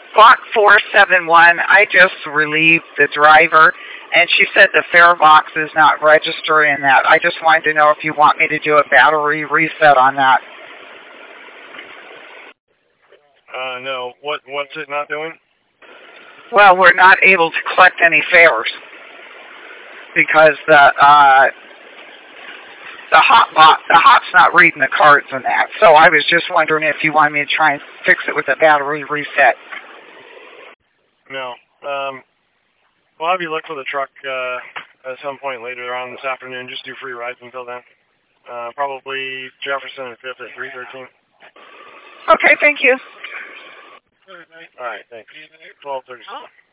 Block 471. I just relieved the driver, and she said the fare box is not registering that. I just wanted to know if you want me to do a battery reset on that. No. What's it not doing? Well, we're not able to collect any fares because the hop's not reading the cards and that. So I was just wondering if you wanted me to try and fix it with a battery reset. No. We'll have you look for the truck at some point later on this afternoon. Just do free rides until then. Probably Jefferson and 5th at 313. Okay, thank you. All right, thanks. 12:36.